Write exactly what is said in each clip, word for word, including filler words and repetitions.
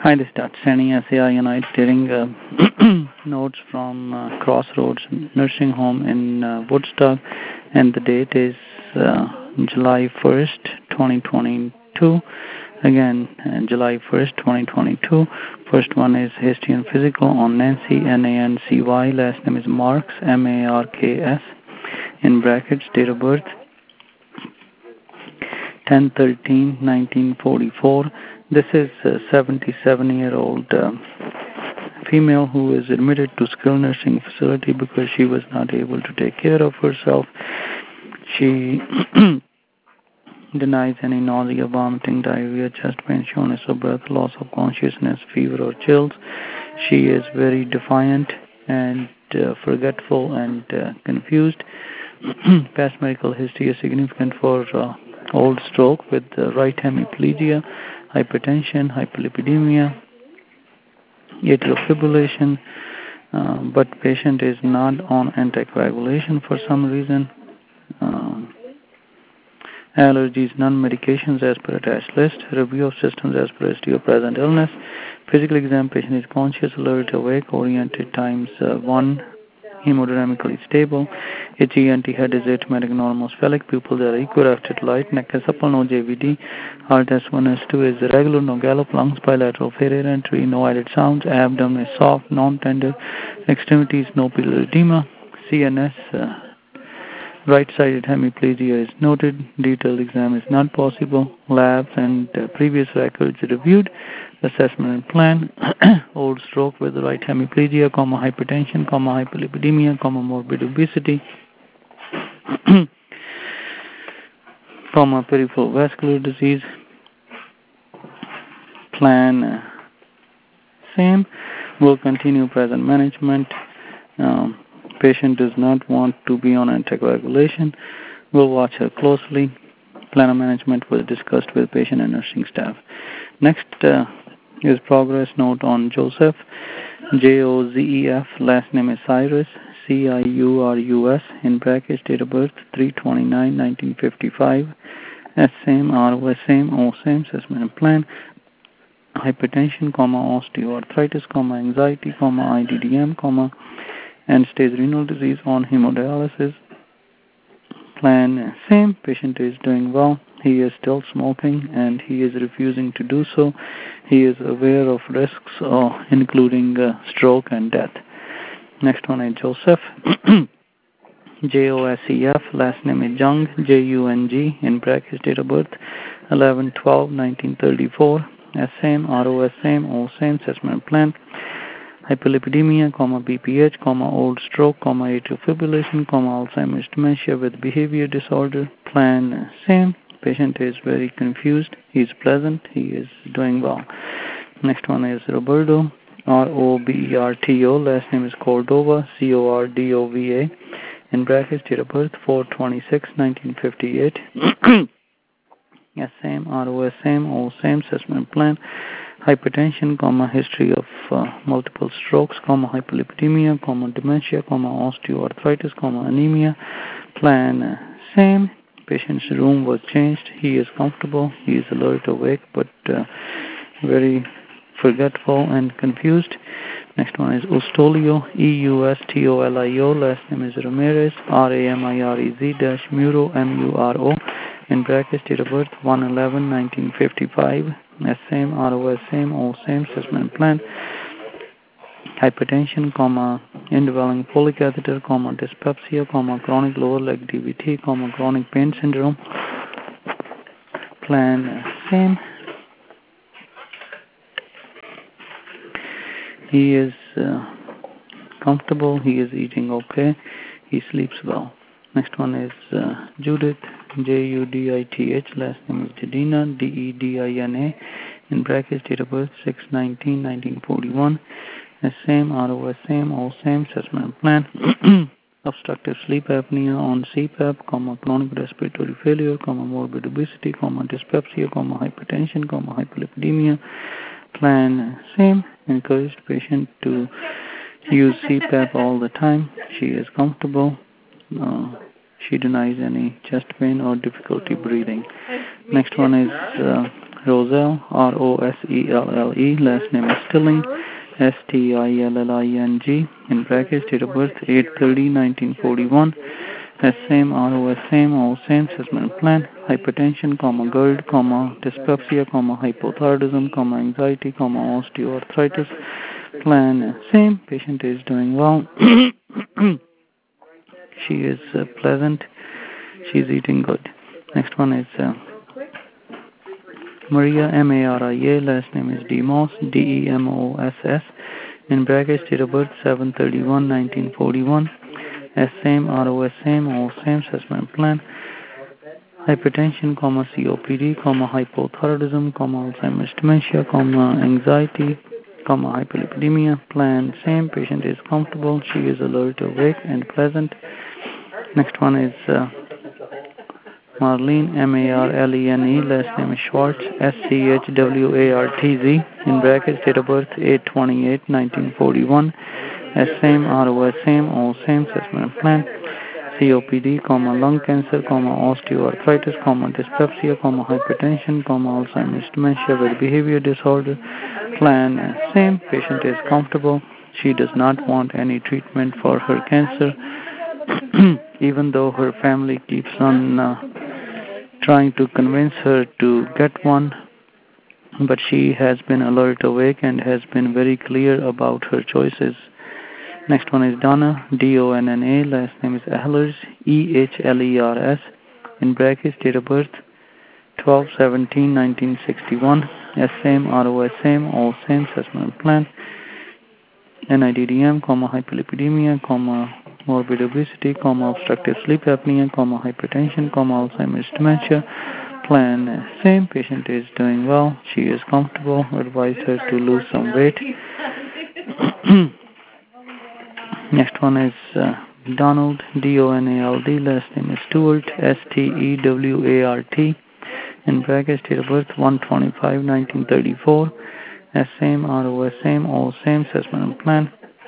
Hi, this is Doctor Sani, S A I United, taking uh, notes from uh, Crossroads Nursing Home in uh, Woodstock, and the date is uh, July first, twenty twenty-two. Again, uh, July first, twenty twenty-two. First one is history and physical on Nancy, N A N C Y. Last name is Marks, M A R K S. In brackets, date of birth, ten thirteen nineteen forty-four. This is a seventy-seven-year-old uh, female who is admitted to skilled nursing facility because she was not able to take care of herself. She denies any nausea, vomiting, diarrhea, chest pain, shortness of breath, loss of consciousness, fever, or chills. She is very defiant and uh, forgetful and uh, confused. Past medical history is significant for uh, old stroke with uh, right hemiplegia, hypertension, hyperlipidemia, atrial fibrillation, uh, but patient is not on anticoagulation for some reason. Um, allergies, non-medications as per attached list, review of systems as per history of present illness. Physical exam, patient is conscious, alert, awake, oriented times uh, one, hemodynamically stable, itchy, anti-head is asymptomatic, normal, sphenic, pupils are equirefted, light, neck is supple, no J V D, heart S one, S two is irregular, no gallop, lungs bilateral, failure entry, no eyelid sounds, abdomen is soft, non-tender, extremities, no pupillary edema, C N S, uh, right-sided hemiplegia is noted, detailed exam is not possible, labs and uh, previous records reviewed, assessment and plan, old stroke with right hemiplegia, comma, hypertension, comma, hyperlipidemia, comma, morbid obesity, comma, peripheral vascular disease, plan, uh, same, will continue present management, um, patient does not want to be on anticoagulation, will watch her closely, plan of management was discussed with patient and nursing staff. Next uh, is progress note on Joseph, J O Z E F, last name is Cyrus, C I U R U S, in brackets, date of birth, three twenty-nine nineteen fifty-five, S same, R O S same, O same, assessment and plan, hypertension, comma, osteoarthritis, comma, anxiety, comma, I D D M, comma, end-stage renal disease, on hemodialysis, plan same, patient is doing well, he is still smoking and he is refusing to do so. He is aware of risks, uh, including uh, stroke and death. Next one is Joseph, J O S E F, last name is Jung, J U N G, in brackets, date of birth, eleven twelve nineteen thirty-four, S same, R O S same, O same, assessment plan, hyperlipidemia, comma, B P H, comma, old stroke, comma, atrial fibrillation, comma, Alzheimer's dementia with behavior disorder, plan same. Patient is very confused. He is pleasant. He is doing well. Next one is Roberto, R O B E R T O. Last name is Cordova, C O R D O V A. In brackets, date of birth, four twenty-six nineteen fifty-eight. S same, R O S same, O same, assessment plan. Hypertension, comma, history of uh, multiple strokes, comma, hyperlipidemia, comma, dementia, comma, osteoarthritis, comma, anemia. Plan uh, same. Patient's room was changed. He is comfortable. He is alert, awake, but uh, very forgetful and confused. Next one is Ustolio, E U S T O L I O. Last name is Ramirez, R A M I R E Z dash Muro, M U R O. In brackets, date of birth, one eleven nineteen fifty-five. S same, R O S same, O same, assessment plan. Hypertension, comma, indwelling polycatheter, comma, dyspepsia, comma, chronic lower leg D V T, comma, chronic pain syndrome. Plan uh, same. He is uh, comfortable. He is eating okay. He sleeps well. Next one is uh, Judith, J U D I T H. Last name is Jadina, D E D I N A. In brackets, date of birth, six nineteen nineteen forty-one. S same, R O S same, all same, assessment plan. Obstructive sleep apnea on C PAP, comma, chronic respiratory failure, comma, morbid obesity, comma, dyspepsia, comma, hypertension, comma, hyperlipidemia. Plan same. Encouraged patient to use C PAP all the time. She is comfortable. Uh, She denies any chest pain or difficulty breathing. Next one is uh, Roselle, R O S E L L E, last name is Stilling, S T I L L I N G, in brackets, date of birth eight thirty nineteen forty-one, S same, R O S same, all same, assessment plan, hypertension, comma, GERD, comma, dyspepsia, comma, hypothyroidism, comma, anxiety, comma, osteoarthritis, plan, same, patient is doing well. She is uh, pleasant, she's eating good. Next one is uh, Maria, M A R I A, last name is Demos, D E M O S S, in brackets, date of birth seven thirty-one nineteen forty-one, S same, R O S same, all same, assessment plan, hypertension, comma, C O P D, comma, hypothyroidism, comma, Alzheimer's dementia, comma, anxiety, comma, hyperlipidemia, plan, same, patient is comfortable, she is alert, awake, and pleasant. Next one is uh, Marlene, M A R L E N E, last name is Schwartz, S C H W A R T Z, in brackets, date of birth eight twenty-eight nineteen forty-one, S same, R O S same, all same, assessment plan, C O P D, comma, lung cancer, comma, osteoarthritis, comma, dyspepsia, comma, hypertension, comma, Alzheimer's dementia with behavior disorder, plan, same, patient is comfortable, she does not want any treatment for her cancer, even though her family keeps on uh, trying to convince her to get one, but she has been alert, awake, and has been very clear about her choices. Next one is Donna, D O N N A, last name is Ehlers, E H L E R S, in brackets, date of birth twelve seventeen nineteen sixty-one, S same, R O S same, all same, assessment plan, N I D D M, comma, hyperlipidemia, comma, morbid obesity, comma, obstructive sleep apnea, comma, hypertension, comma, Alzheimer's dementia, plan, same, patient is doing well, she is comfortable, advise her to lose some weight. Next one is uh, Donald, D O N A L D, last name is Stewart, S T E W A R T, in brackets, date of birth one twenty-five nineteen thirty-four, S same, R O S same, all same, assessment plan,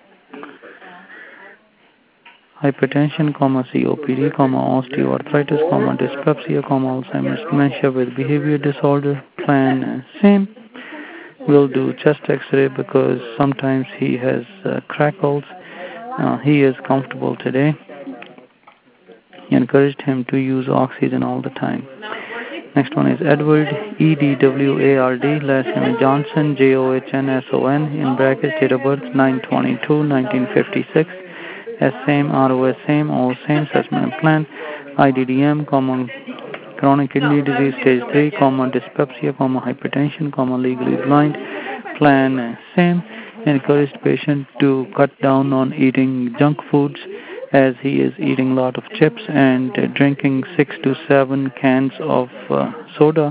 hypertension, comma, C O P D, comma, osteoarthritis, comma, dyspepsia, comma, Alzheimer's dementia with behavior disorder, plan, same. We'll do chest x-ray because sometimes he has uh, crackles. Uh, he is comfortable today. Encouraged him to use oxygen all the time. Next one is Edward, E D W A R D, last name is Johnson, J O H N S O N, in brackets, date of birth nine twenty-two nineteen fifty-six, S same, R O S same, all same, assessment plan, I D D M, comma, chronic kidney disease stage three, comma, dyspepsia, comma, hypertension, comma, legally blind, plan, same. Encouraged patient to cut down on eating junk foods as he is eating a lot of chips and uh, drinking six to seven cans of uh, soda.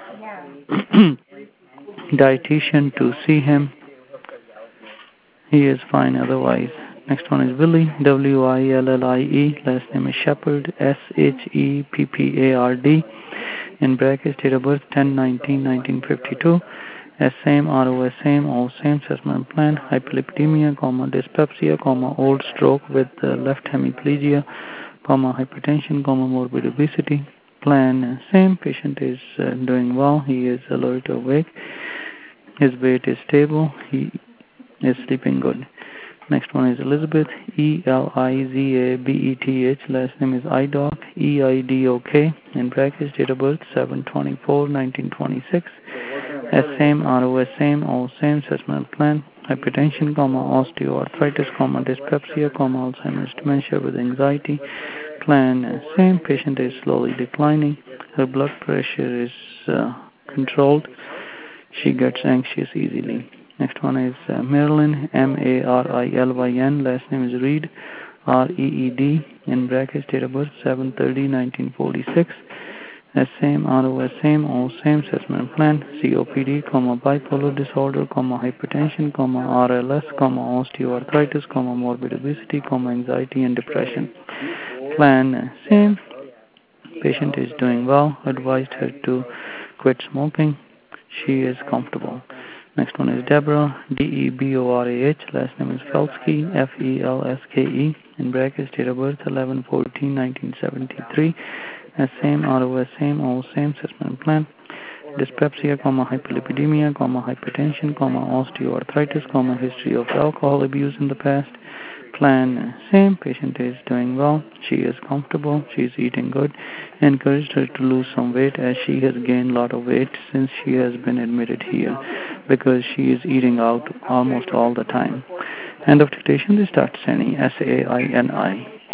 Dietitian to see him. He is fine otherwise. Next one is Willie, W I L L I E, last name is Shepard, S H E P P A R D, in brackets, date of birth ten nineteen nineteen fifty-two, S same, R O S same, all same, assessment plan, hyperlipidemia, comma, dyspepsia, comma, old stroke with uh, left hemiplegia, comma, hypertension, comma, morbid obesity, plan, same, patient is uh, doing well, he is alert, awake, his weight is stable, he is sleeping good. Next one is Elizabeth, E L I Z A B E T H, last name is Idok, E I D O K, in brackets, date of birth seven twenty-four nineteen twenty-six, S same, R O S same, all same, assessment plan, hypertension, comma, osteoarthritis, comma, dyspepsia, comma, Alzheimer's dementia with anxiety, plan, same, patient is slowly declining, her blood pressure is uh, controlled, she gets anxious easily. Next one is uh, Marilyn, M A R I L Y N, last name is Reed, R E E D, in brackets, date of birth seven thirty nineteen forty-six, S same, R O S same, all same, assessment plan, C O P D, comma, bipolar disorder, comma, hypertension, comma, R L S, comma, osteoarthritis, comma, morbid obesity, comma, anxiety and depression. Plan, same, patient is doing well, advised her to quit smoking, she is comfortable. Next one is Deborah, D E B O R A H. Last name is Felske, F E L S K E. In brackets, date of birth eleven fourteen nineteen seventy-three. As same, R O S same, all same, assessment plan. Dyspepsia, comma, hyperlipidemia, comma, hypertension, comma, osteoarthritis, comma, history of alcohol abuse in the past. Plan same, patient is doing well, she is comfortable, she is eating good. Encouraged her to lose some weight as she has gained a lot of weight since she has been admitted here because she is eating out almost all the time. End of dictation, they start sending S A I N I.